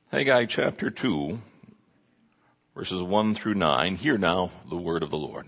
Haggai chapter 2, verses 1 through 9. Hear now the word of the Lord.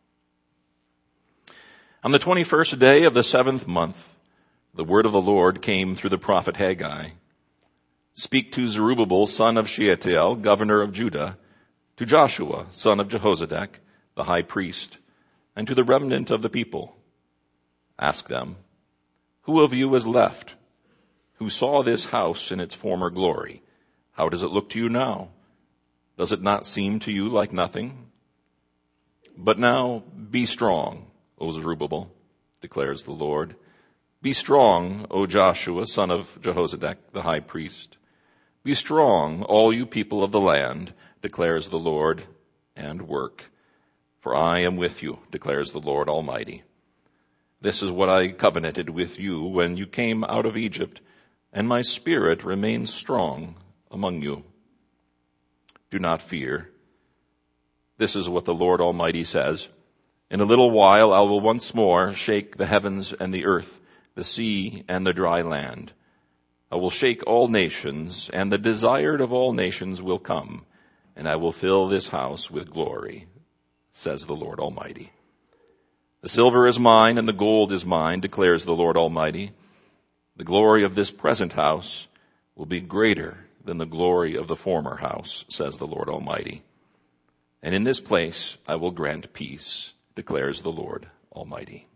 On the 21st day of the 7th month, the word of the Lord came through the prophet Haggai. Speak to Zerubbabel, son of Shealtiel, governor of Judah, to Joshua, son of Jehozadak, the high priest, and to the remnant of the people. Ask them, who of you is left, who saw this house in its former glory? How does it look to you now? Does it not seem to you like nothing? But now be strong, O Zerubbabel, declares the Lord. Be strong, O Joshua, son of Jehozadak, the high priest. Be strong, all you people of the land, declares the Lord, and work. For I am with you, declares the Lord Almighty. This is what I covenanted with you when you came out of Egypt, and my spirit remains strong among you. Do not fear. This is what the Lord Almighty says. In a little while I will once more shake the heavens and the earth, the sea and the dry land. I will shake all nations, and the desired of all nations will come, and I will fill this house with glory, says the Lord Almighty. The silver is mine and the gold is mine, declares the Lord Almighty. The glory of this present house will be greater than the glory of the former house, says the Lord Almighty. And in this place I will grant peace, declares the Lord Almighty.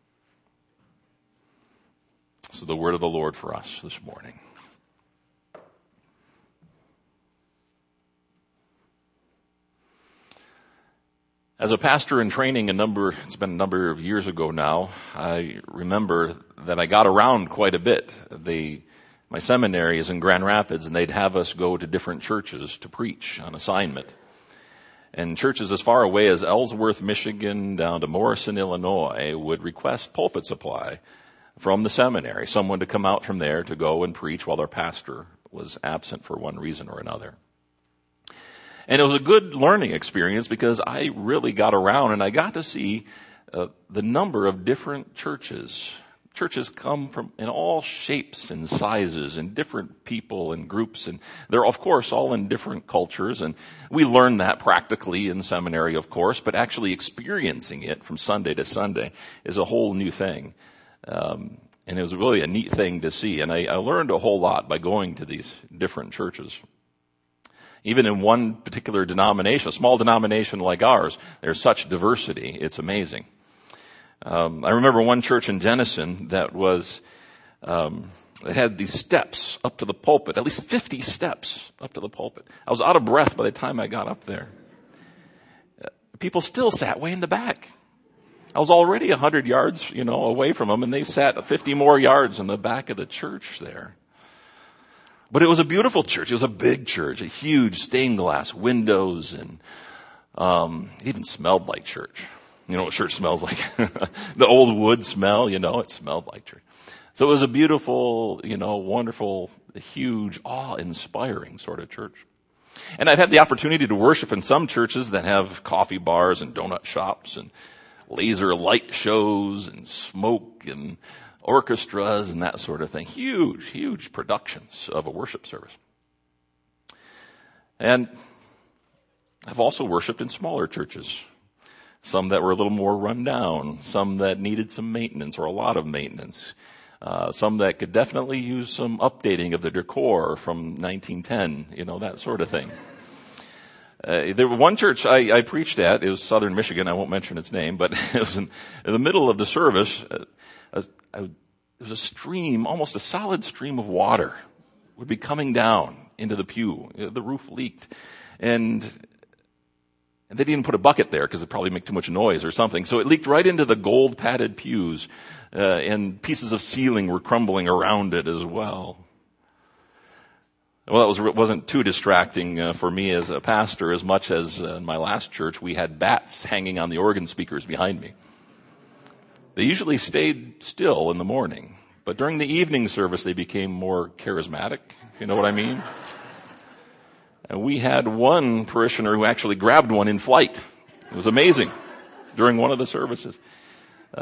So the word of the Lord for us this morning. As a pastor in training it's been a number of years ago now, I remember that I got around quite a bit. My seminary is in Grand Rapids, and they'd have us go to different churches to preach on assignment. And churches as far away as Ellsworth, Michigan, down to Morrison, Illinois, would request pulpit supply from the seminary, someone to come out from there to go and preach while their pastor was absent for one reason or another. And it was a good learning experience because I really got around and I got to see the number of different churches. Churches come from in all shapes and sizes and different people and groups, and they're of course all in different cultures, and we learn that practically in seminary, of course, but actually experiencing it from Sunday to Sunday is a whole new thing. And it was really a neat thing to see, and I learned a whole lot by going to these different churches. Even in one particular denomination, a small denomination like ours, there's such diversity, it's amazing. I remember one church in Denison that it had these steps up to the pulpit, at least 50 steps up to the pulpit. I was out of breath by the time I got up there. People still sat way in the back. I was already 100 yards, away from them, and they sat 50 more yards in the back of the church there. But it was a beautiful church. It was a big church, a huge stained glass windows, and it even smelled like church. You know what church smells like? The old wood smell, it smelled like church. So it was a beautiful, wonderful, huge, awe-inspiring sort of church. And I've had the opportunity to worship in some churches that have coffee bars and donut shops and laser light shows and smoke and orchestras and that sort of thing. Huge, huge productions of a worship service. And I've also worshiped in smaller churches. Some that were a little more run down, some that needed some maintenance or a lot of maintenance, some that could definitely use some updating of the decor from 1910, that sort of thing. There was one church I preached at. It was Southern Michigan. I won't mention its name, but it was in the middle of the service. There was a stream, almost a solid stream of water would be coming down into the pew. The roof leaked, and they didn't put a bucket there because it'd probably make too much noise or something. So it leaked right into the gold padded pews, and pieces of ceiling were crumbling around it as well. Well, that wasn't too distracting for me as a pastor, as much as in my last church we had bats hanging on the organ speakers behind me. They usually stayed still in the morning, but during the evening service they became more charismatic. You know what I mean? And we had one parishioner who actually grabbed one in flight. It was amazing during one of the services.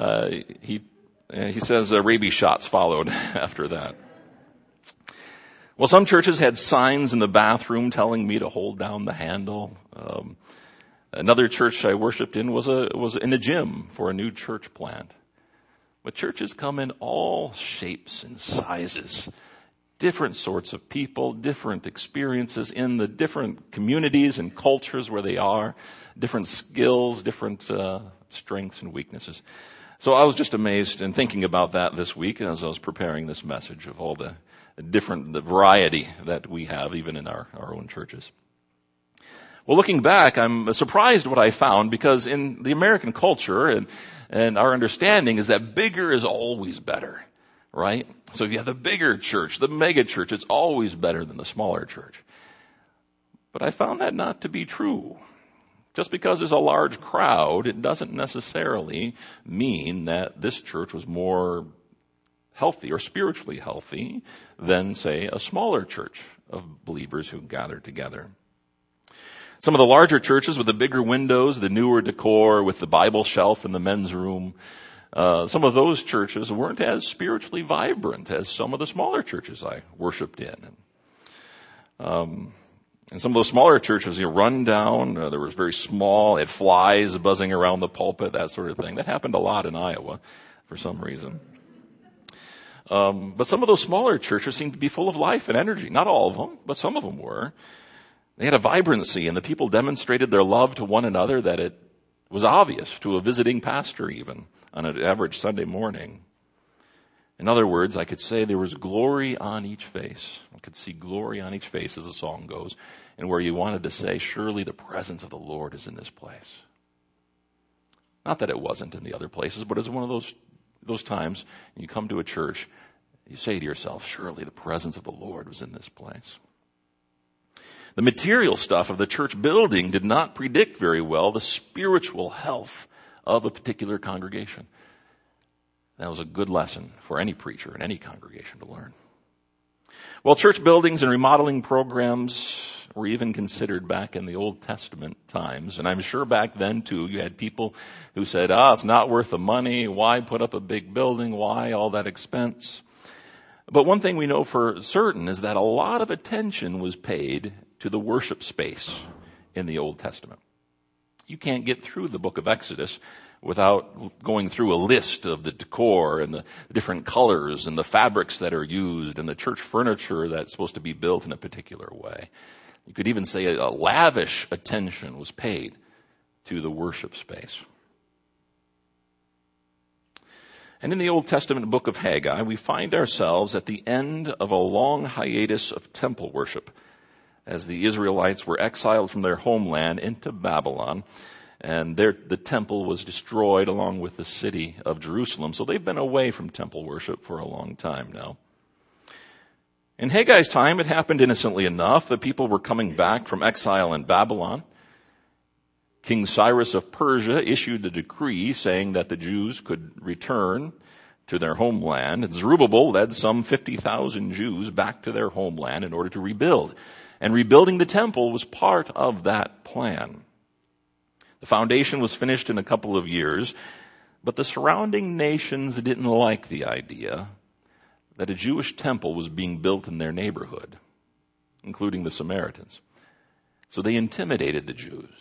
He says rabies shots followed after that. Well, some churches had signs in the bathroom telling me to hold down the handle. Another church I worshiped in was in a gym for a new church plant. But churches come in all shapes and sizes. Different sorts of people, different experiences in the different communities and cultures where they are, different skills, different strengths and weaknesses. So I was just amazed in thinking about that this week as I was preparing this message of all the variety that we have even in our own churches. Well, looking back, I'm surprised what I found, because in the American culture and our understanding is that bigger is always better, right? So if you have the bigger church, the mega church, it's always better than the smaller church. But I found that not to be true. Just because there's a large crowd, it doesn't necessarily mean that this church was more healthy or spiritually healthy than, say, a smaller church of believers who gathered together. Some of the larger churches with the bigger windows, the newer decor with the Bible shelf in the men's room, some of those churches weren't as spiritually vibrant as some of the smaller churches I worshiped in. And some of those smaller churches, run down, there was very small, had flies buzzing around the pulpit, that sort of thing. That happened a lot in Iowa for some reason. But some of those smaller churches seemed to be full of life and energy. Not all of them, but some of them were. They had a vibrancy, and the people demonstrated their love to one another that it was obvious to a visiting pastor even on an average Sunday morning. In other words, I could say there was glory on each face. I could see glory on each face, as the song goes, and where you wanted to say, surely the presence of the Lord is in this place. Not that it wasn't in the other places, but it's one of those times you come to a church, you say to yourself, surely the presence of the Lord was in this place. The material stuff of the church building did not predict very well the spiritual health of a particular congregation. That was a good lesson for any preacher in any congregation to learn. Well, church buildings and remodeling programs were even considered back in the Old Testament times. And I'm sure back then, too, you had people who said, it's not worth the money. Why put up a big building? Why all that expense? But one thing we know for certain is that a lot of attention was paid to the worship space in the Old Testament. You can't get through the book of Exodus without going through a list of the decor and the different colors and the fabrics that are used and the church furniture that's supposed to be built in a particular way. You could even say a lavish attention was paid to the worship space. And in the Old Testament book of Haggai, we find ourselves at the end of a long hiatus of temple worship as the Israelites were exiled from their homeland into Babylon. And the temple was destroyed along with the city of Jerusalem. So they've been away from temple worship for a long time now. In Haggai's time, it happened innocently enough. The people were coming back from exile in Babylon. King Cyrus of Persia issued a decree saying that the Jews could return to their homeland. And Zerubbabel led some 50,000 Jews back to their homeland in order to rebuild. And rebuilding the temple was part of that plan. The foundation was finished in a couple of years, but the surrounding nations didn't like the idea that a Jewish temple was being built in their neighborhood, including the Samaritans. So they intimidated the Jews,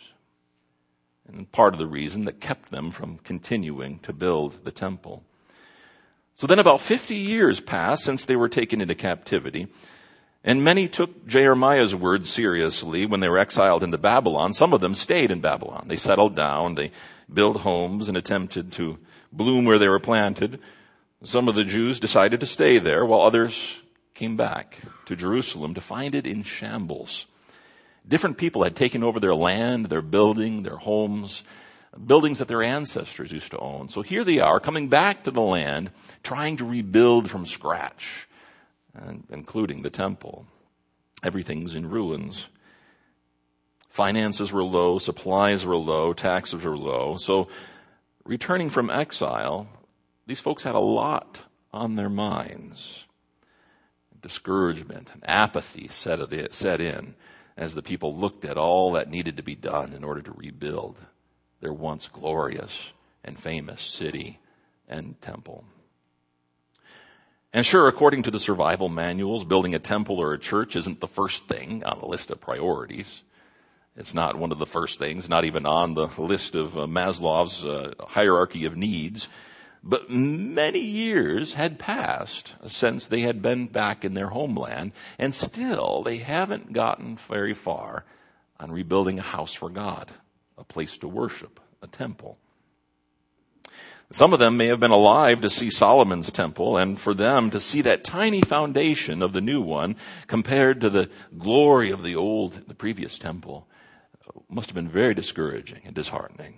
and part of the reason that kept them from continuing to build the temple. So then about 50 years passed since they were taken into captivity, and many took Jeremiah's words seriously when they were exiled into Babylon. Some of them stayed in Babylon. They settled down, they built homes and attempted to bloom where they were planted. Some of the Jews decided to stay there, while others came back to Jerusalem to find it in shambles. Different people had taken over their land, their building, their homes, buildings that their ancestors used to own. So here they are, coming back to the land, trying to rebuild from scratch, and including the temple. Everything's in ruins. Finances were low, supplies were low, taxes were low. So returning from exile, these folks had a lot on their minds. Discouragement and apathy set in as the people looked at all that needed to be done in order to rebuild their once glorious and famous city and temple. And sure, according to the survival manuals, building a temple or a church isn't the first thing on the list of priorities. It's not one of the first things, not even on the list of Maslow's hierarchy of needs. But many years had passed since they had been back in their homeland, and still they haven't gotten very far on rebuilding a house for God, a place to worship, a temple. Some of them may have been alive to see Solomon's temple, and for them to see that tiny foundation of the new one compared to the glory of the previous temple must have been very discouraging and disheartening.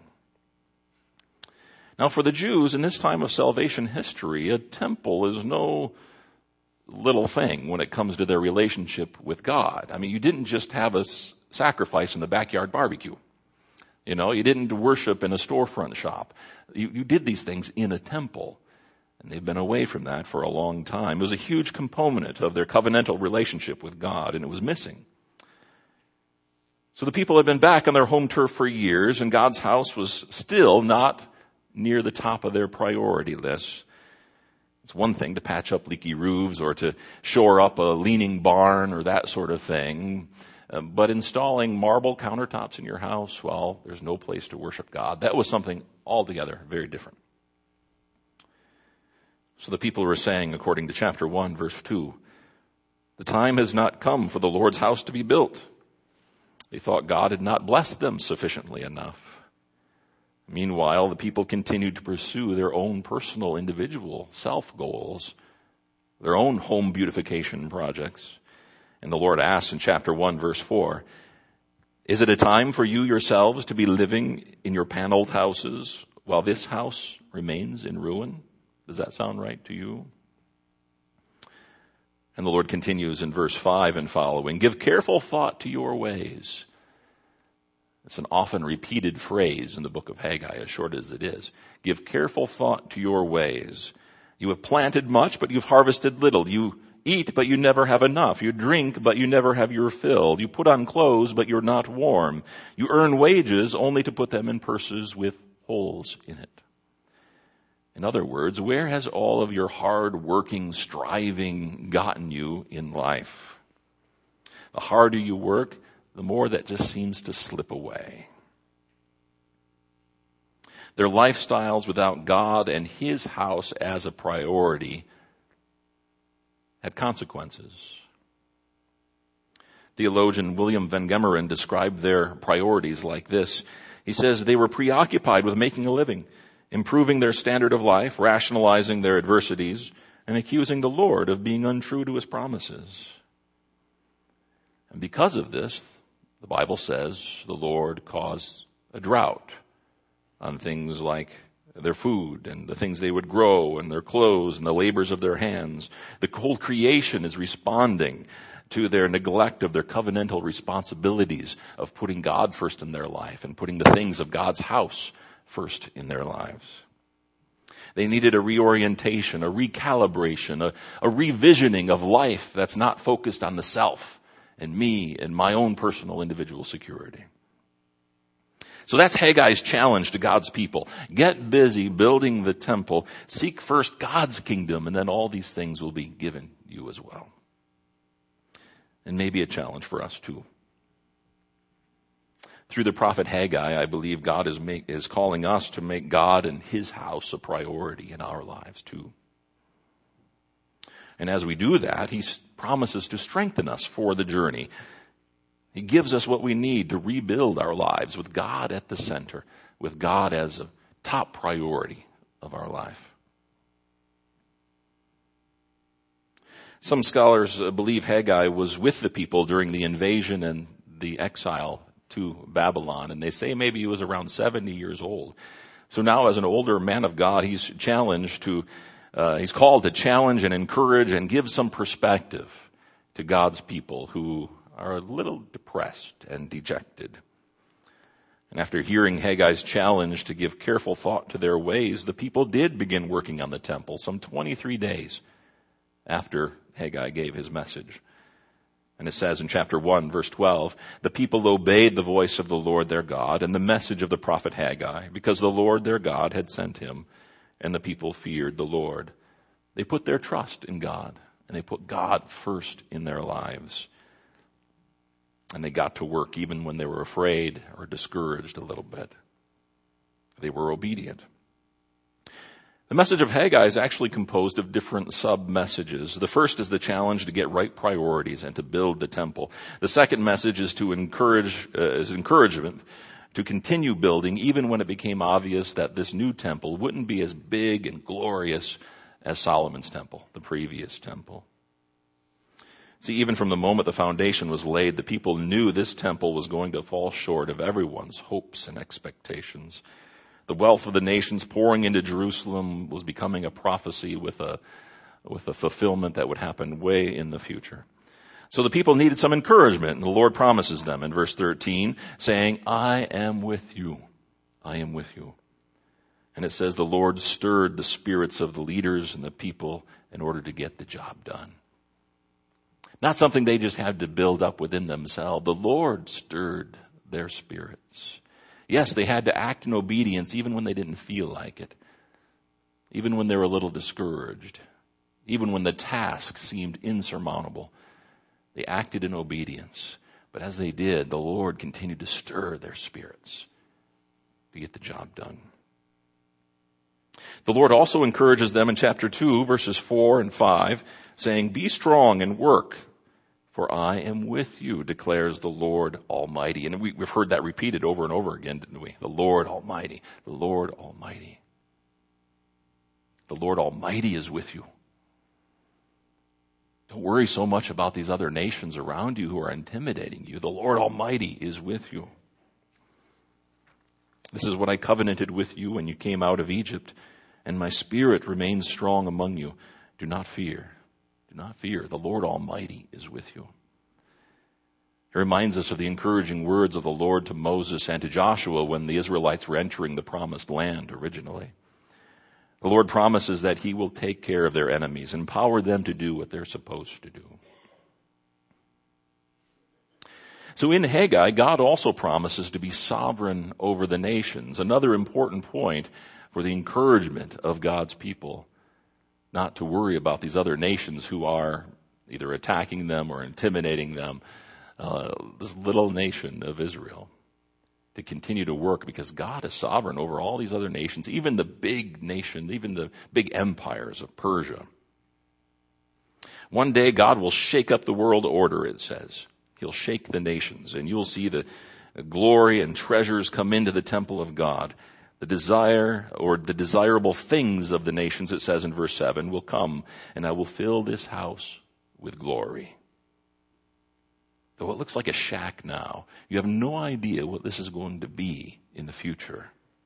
Now, for the Jews in this time of salvation history, a temple is no little thing when it comes to their relationship with God. I mean, you didn't just have a sacrifice in the backyard barbecue. You know, you didn't worship in a storefront shop. You did these things in a temple. And they've been away from that for a long time. It was a huge component of their covenantal relationship with God, and it was missing. So the people had been back on their home turf for years, and God's house was still not near the top of their priority list. It's one thing to patch up leaky roofs or to shore up a leaning barn or that sort of thing. But installing marble countertops in your house, well, there's no place to worship God. That was something altogether very different. So the people were saying, according to chapter 1, verse 2, the time has not come for the Lord's house to be built. They thought God had not blessed them sufficiently enough. Meanwhile, the people continued to pursue their own personal, individual self-goals, their own home beautification projects. And the Lord asks in chapter 1, verse 4, is it a time for you yourselves to be living in your paneled houses while this house remains in ruin? Does that sound right to you? And the Lord continues in verse 5 and following, give careful thought to your ways. It's an often repeated phrase in the book of Haggai, as short as it is. Give careful thought to your ways. You have planted much, but you've harvested little. You eat, but you never have enough. You drink, but you never have your fill. You put on clothes, but you're not warm. You earn wages only to put them in purses with holes in it. In other words, where has all of your hard-working, striving gotten you in life? The harder you work, the more that just seems to slip away. Their lifestyles without God and His house as a priority had consequences. Theologian William Van Gemeren described their priorities like this. He says they were preoccupied with making a living, improving their standard of life, rationalizing their adversities, and accusing the Lord of being untrue to His promises. And because of this, the Bible says the Lord caused a drought on things like their food and the things they would grow and their clothes and the labors of their hands. The whole creation is responding to their neglect of their covenantal responsibilities of putting God first in their life and putting the things of God's house first in their lives. They needed a reorientation, a recalibration, a revisioning of life that's not focused on the self and me and my own personal individual security. So that's Haggai's challenge to God's people. Get busy building the temple. Seek first God's kingdom, and then all these things will be given you as well. And maybe a challenge for us too. Through the prophet Haggai, I believe God is calling us to make God and His house a priority in our lives too. And as we do that, He promises to strengthen us for the journey. He gives us what we need to rebuild our lives with God at the center, with God as a top priority of our life. Some scholars believe Haggai was with the people during the invasion and the exile to Babylon, and they say maybe he was around 70 years old. So now as an older man of God, he's called to challenge and encourage and give some perspective to God's people who are a little depressed and dejected. And after hearing Haggai's challenge to give careful thought to their ways, the people did begin working on the temple some 23 days after Haggai gave his message. And it says in chapter 1, verse 12, the people obeyed the voice of the Lord their God and the message of the prophet Haggai, because the Lord their God had sent him, and the people feared the Lord. They put their trust in God, and they put God first in their lives. And they got to work even when they were afraid or discouraged a little bit. They were obedient. The message of Haggai is actually composed of different sub-messages. The first is the challenge to get right priorities and to build the temple. The second message is to encouragement to continue building even when it became obvious that this new temple wouldn't be as big and glorious as Solomon's temple, the previous temple. See, even from the moment the foundation was laid, the people knew this temple was going to fall short of everyone's hopes and expectations. The wealth of the nations pouring into Jerusalem was becoming a prophecy with a fulfillment that would happen way in the future. So the people needed some encouragement, and the Lord promises them in verse 13, saying, I am with you. I am with you. And it says the Lord stirred the spirits of the leaders and the people in order to get the job done. Not something they just had to build up within themselves. The Lord stirred their spirits. Yes, they had to act in obedience even when they didn't feel like it. Even when they were a little discouraged. Even when the task seemed insurmountable. They acted in obedience. But as they did, the Lord continued to stir their spirits to get the job done. The Lord also encourages them in chapter 2, verses 4 and 5, saying, be strong and work, for I am with you, declares the Lord Almighty. And we've heard that repeated over and over again, didn't we? The Lord Almighty, the Lord Almighty. The Lord Almighty is with you. Don't worry so much about these other nations around you who are intimidating you. The Lord Almighty is with you. This is what I covenanted with you when you came out of Egypt, and my spirit remains strong among you. Do not fear. Do not fear. The Lord Almighty is with you. It reminds us of the encouraging words of the Lord to Moses and to Joshua when the Israelites were entering the promised land originally. The Lord promises that he will take care of their enemies, empower them to do what they're supposed to do. So in Haggai, God also promises to be sovereign over the nations. Another important point for the encouragement of God's people, not to worry about these other nations who are either attacking them or intimidating them, this little nation of Israel, to continue to work because God is sovereign over all these other nations, even the big nation, even the big empires of Persia. One day God will shake up the world order, it says. He'll shake the nations, and you'll see the glory and treasures come into the temple of God. The desire or the desirable things of the nations, it says in verse 7, will come, and I will fill this house with glory. Though it looks like a shack now, you have no idea what this is going to be in the future.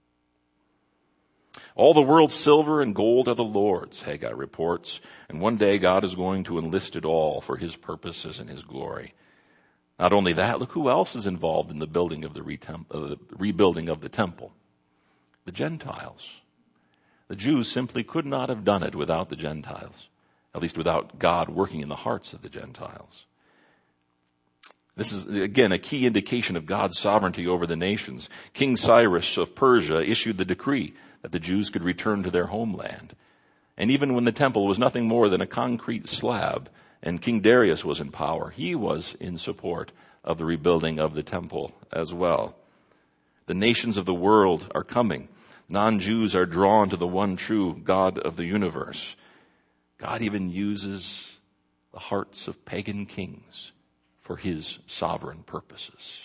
All the world's silver and gold are the Lord's, Haggai reports, and one day God is going to enlist it all for his purposes and his glory. Not only that, look who else is involved in the building of the rebuilding of the temple. The Gentiles. The Jews simply could not have done it without the Gentiles, at least without God working in the hearts of the Gentiles. This is, again, a key indication of God's sovereignty over the nations. King Cyrus of Persia issued the decree that the Jews could return to their homeland. And even when the temple was nothing more than a concrete slab, and King Darius was in power, he was in support of the rebuilding of the temple as well. The nations of the world are coming. Non-Jews are drawn to the one true God of the universe. God even uses the hearts of pagan kings for his sovereign purposes.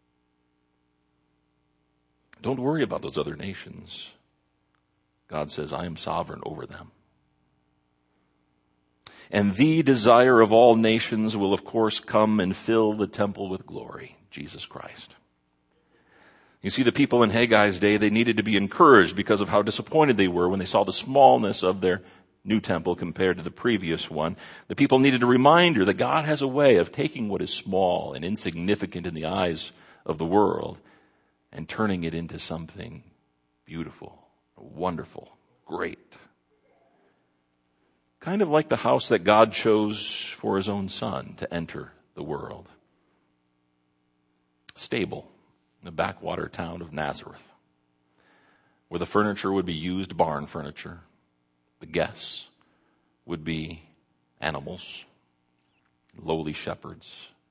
Don't worry about those other nations. God says, I am sovereign over them. And the desire of all nations will, of course, come and fill the temple with glory, Jesus Christ. You see, the people in Haggai's day, they needed to be encouraged because of how disappointed they were when they saw the smallness of their new temple compared to the previous one. The people needed a reminder that God has a way of taking what is small and insignificant in the eyes of the world and turning it into something beautiful, wonderful, great. Kind of like the house that God chose for his own son to enter the world. Stable in the backwater town of Nazareth, where the furniture would be used barn furniture. The guests would be animals, lowly shepherds.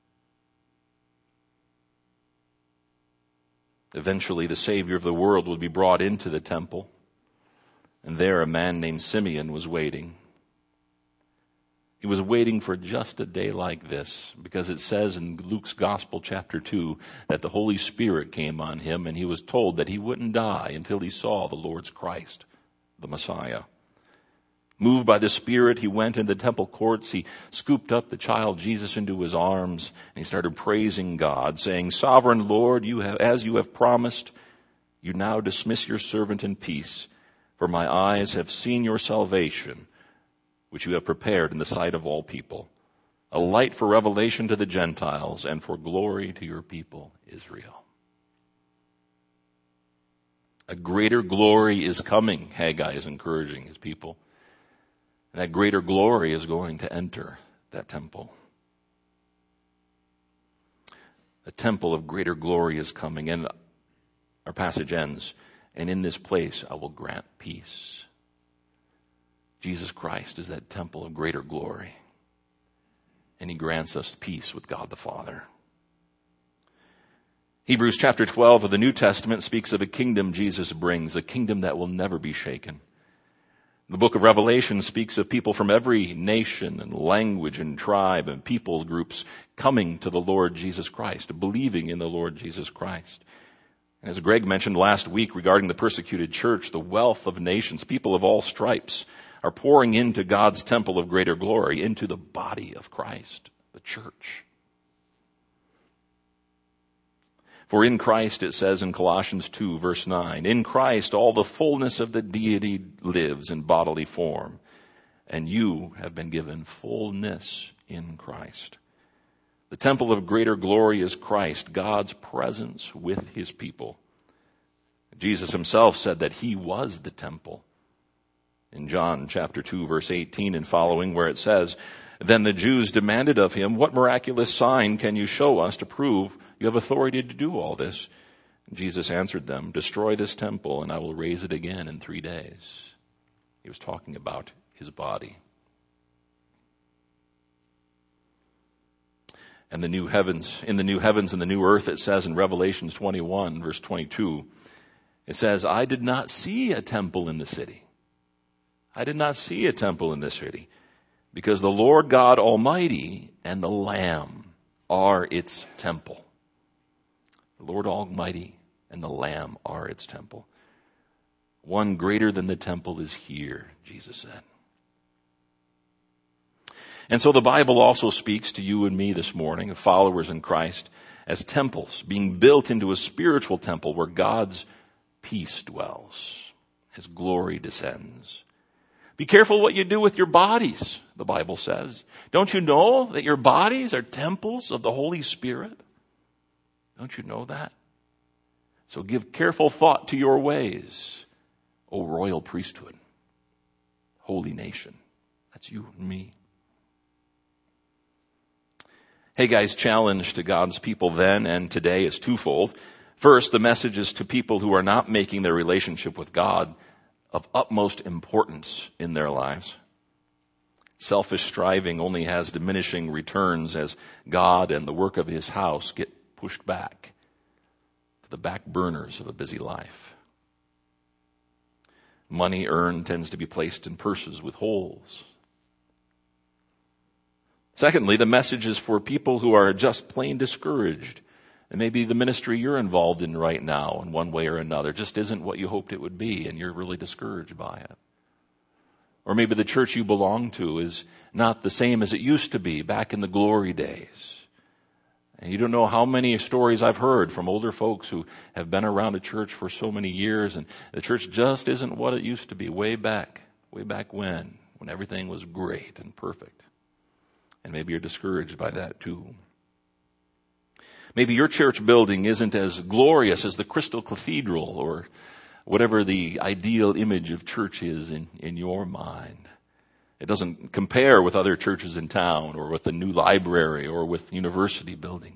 Eventually, the Savior of the world would be brought into the temple, and there a man named Simeon was waiting. He was waiting for just a day like this, because it says in Luke's Gospel, chapter 2, that the Holy Spirit came on him, and he was told that he wouldn't die until he saw the Lord's Christ, the Messiah. Moved by the Spirit, he went into the temple courts. He scooped up the child Jesus into his arms, and he started praising God, saying, "Sovereign Lord, as you have promised, you now dismiss your servant in peace, for my eyes have seen your salvation, which you have prepared in the sight of all people, a light for revelation to the Gentiles and for glory to your people, Israel." A greater glory is coming, Haggai is encouraging his people. And that greater glory is going to enter that temple. A temple of greater glory is coming. And our passage ends, "And in this place I will grant peace." Jesus Christ is that temple of greater glory. And he grants us peace with God the Father. Hebrews chapter 12 of the New Testament speaks of a kingdom Jesus brings, a kingdom that will never be shaken. The book of Revelation speaks of people from every nation and language and tribe and people groups coming to the Lord Jesus Christ, believing in the Lord Jesus Christ. And as Greg mentioned last week regarding the persecuted church, the wealth of nations, people of all stripes, are pouring into God's temple of greater glory, into the body of Christ, the church. For in Christ, it says in Colossians 2, verse 9, "In Christ all the fullness of the deity lives in bodily form, and you have been given fullness in Christ." The temple of greater glory is Christ, God's presence with his people. Jesus himself said that he was the temple. In John chapter 2, verse 18 and following, where it says, "Then the Jews demanded of him, 'What miraculous sign can you show us to prove you have authority to do all this?' Jesus answered them, 'Destroy this temple, and I will raise it again in 3 days.'" He was talking about his body. And in the new heavens and the new earth, it says in Revelation 21, verse 22, it says, "I did not see a temple in the city. I did not see a temple in the city, because the Lord God Almighty and the Lamb are its temple." The Lord Almighty and the Lamb are its temple. One greater than the temple is here, Jesus said. And so the Bible also speaks to you and me this morning, of followers in Christ, as temples, being built into a spiritual temple where God's peace dwells, his glory descends. Be careful what you do with your bodies, the Bible says. Don't you know that your bodies are temples of the Holy Spirit? Don't you know that? So give careful thought to your ways, O royal priesthood, holy nation. That's you and me. Haggai's challenge to God's people then and today is twofold. First, the message is to people who are not making their relationship with God of utmost importance in their lives. Selfish striving only has diminishing returns as God and the work of his house get pushed back to the back burners of a busy life. Money earned tends to be placed in purses with holes. Secondly, the message is for people who are just plain discouraged. And maybe the ministry you're involved in right now in one way or another just isn't what you hoped it would be, and you're really discouraged by it. Or maybe the church you belong to is not the same as it used to be back in the glory days. And you don't know how many stories I've heard from older folks who have been around a church for so many years, and the church just isn't what it used to be way back when everything was great and perfect. And maybe you're discouraged by that too. Maybe your church building isn't as glorious as the Crystal Cathedral or whatever the ideal image of church is in your mind. It doesn't compare with other churches in town or with the new library or with university buildings.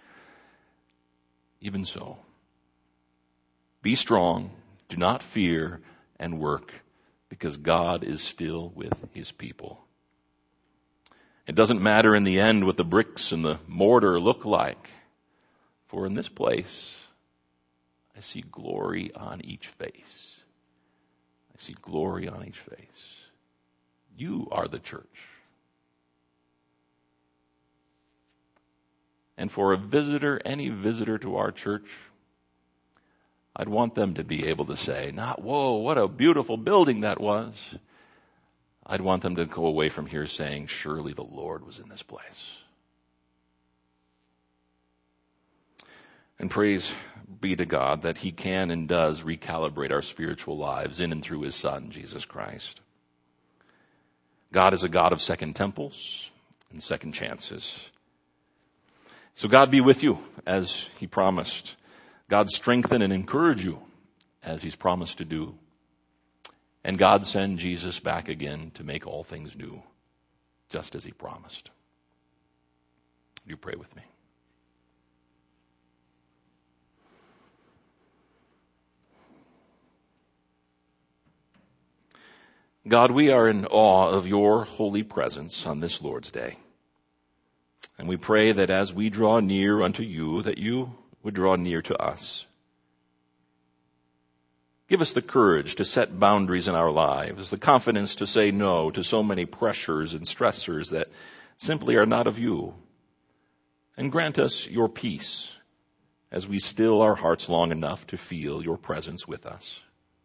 Even so, be strong, do not fear, and work, because God is still with his people. It doesn't matter in the end what the bricks and the mortar look like, for in this place, I see glory on each face. I see glory on each face. You are the church. And for a visitor, any visitor to our church, I'd want them to be able to say, not, whoa, what a beautiful building that was. I'd want them to go away from here saying, surely the Lord was in this place. And praise be to God that he can and does recalibrate our spiritual lives in and through his Son, Jesus Christ. God is a God of second temples and second chances. So God be with you as he promised. God strengthen and encourage you as he's promised to do. And God send Jesus back again to make all things new, just as he promised. You pray with me. God, we are in awe of your holy presence on this Lord's Day. And we pray that as we draw near unto you, that you would draw near to us. Give us the courage to set boundaries in our lives, the confidence to say no to so many pressures and stressors that simply are not of you. And grant us your peace as we still our hearts long enough to feel your presence with us.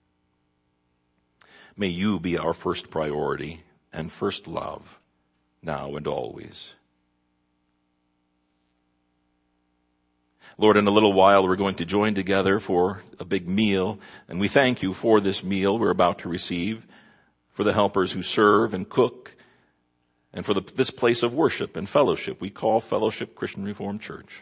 May you be our first priority and first love, now and always. Lord, in a little while we're going to join together for a big meal, and we thank you for this meal we're about to receive, for the helpers who serve and cook, and for this place of worship and fellowship we call Fellowship Christian Reformed Church.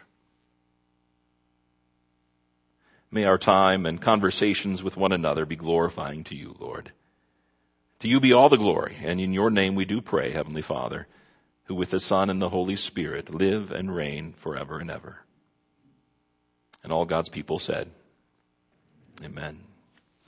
May our time and conversations with one another be glorifying to you, Lord. To you be all the glory, and in your name we do pray, Heavenly Father, who with the Son and the Holy Spirit live and reign forever and ever. And all God's people said, Amen.